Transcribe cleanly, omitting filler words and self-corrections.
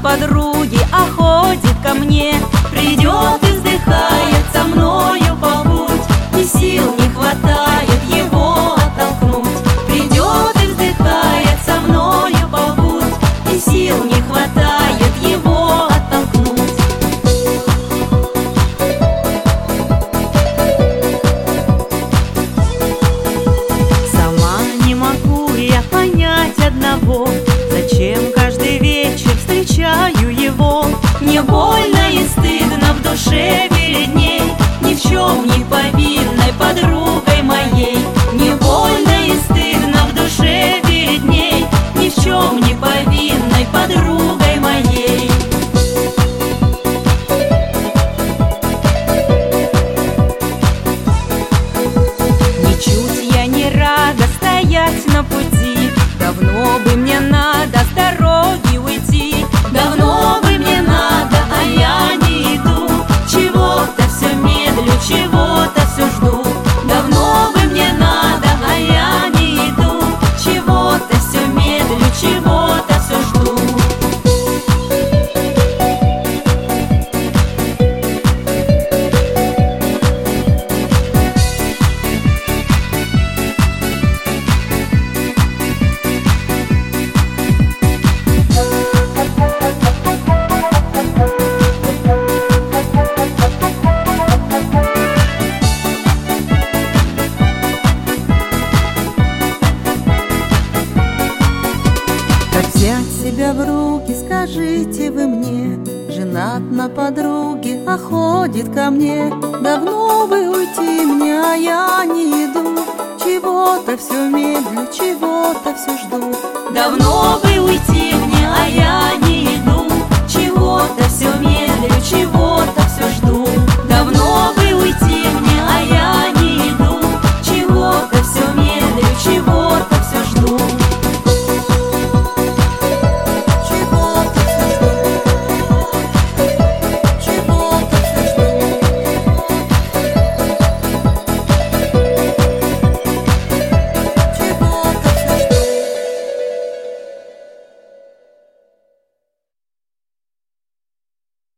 подруги, а ходит ко мне. Придет и вздыхает, со мною побудь, и сил не хватает его оттолкнуть. Придет и вздыхает, со мною побудь, и сил не хватает его оттолкнуть. Сама не могу я понять одного: зачем каждый вечер встречаю его? Мне больно и стыдно в душе перед ней, ни в чем не повинной подругой моей. Мне больно и стыдно в душе перед ней, ни в чем не повинной подругой моей. Ничуть я не рада стоять на пути, давно бы мне надо с дороги уйти. Давно бы мне надо, а я не иду, чего-то все медлю, чего-то все жду. Давно бы мне надо, а я не иду, чего-то все медлю, чего-то все жду. Как взять себя в руки, скажите вы мне? Женат на подруге, а ходит ко мне. Давно бы уйти мне, а я не иду, чего-то все медлю, чего-то все жду. Давно бы уйти мне, а я не иду, чего-то все медлю, чего